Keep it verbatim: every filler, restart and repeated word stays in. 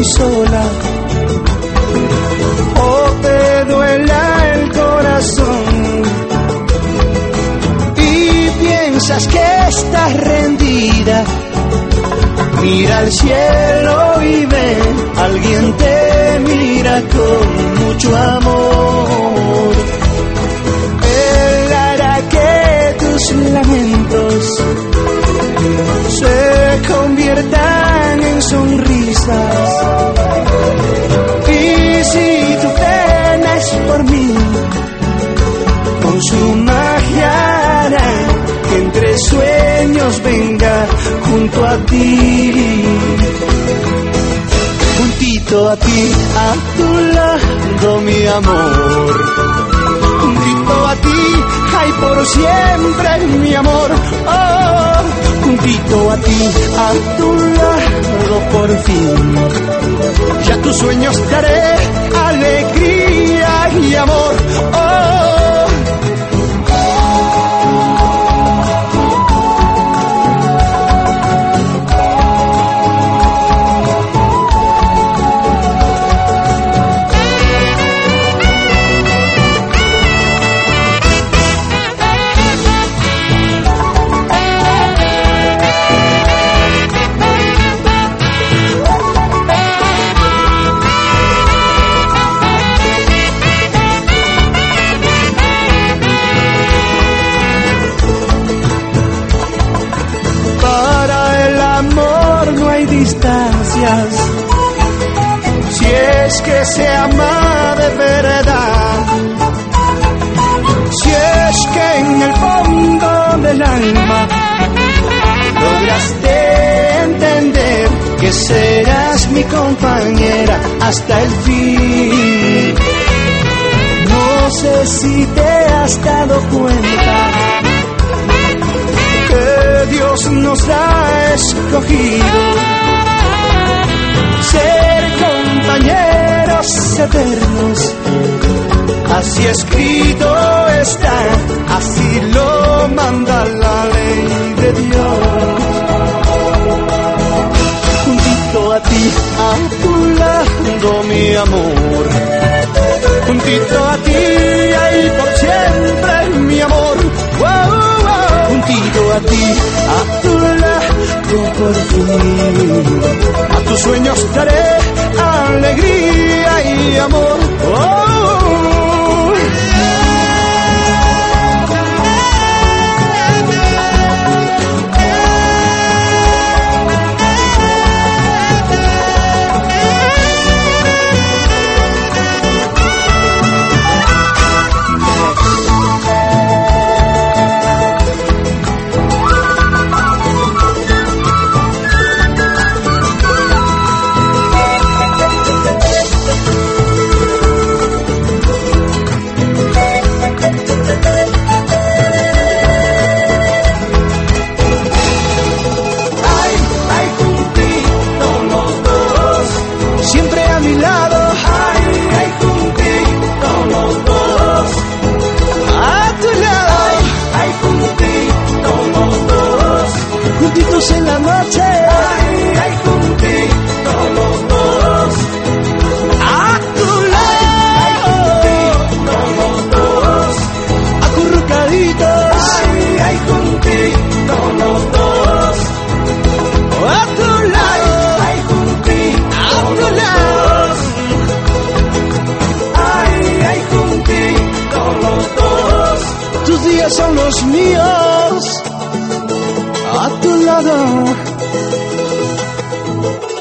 muy sola o te duela el corazón y piensas que estás rendida, mira al cielo y ve, alguien te mira con mucho amor. Él hará que tus lamentos se conviertan en sonrisas. Y si tu pena es por mí, con su magia hará que entre sueños venga junto a ti, juntito a ti, a tu lado, mi amor. Juntito a ti, ay, por siempre, mi amor. Oh, juntito a ti, a tu lado, por fin. Ya tus sueños daré alegría y amor. Oh. Distancias, si es que se ama de verdad, si es que en el fondo del alma lograste entender que serás mi compañera hasta el fin. No sé si te has dado cuenta que Dios nos ha escogido ser compañeros eternos. Así escrito está, así lo manda la ley de Dios. Juntito a ti, a tu lado, mi amor. Juntito a ti, ahí por siempre, mi amor. Wow, wow. Juntito a ti, a tu lado, por fin. A tus sueños daré alegría y amor. Oh. En la noche, ay, ay, juntito los dos, a tu lado, ay, juntito los dos, acurrucaditos, ay, ay, juntito los dos, a tu lado, ay, juntito, a tu lado, ay, ay, juntito los dos. Tus días son los míos, a tu lado.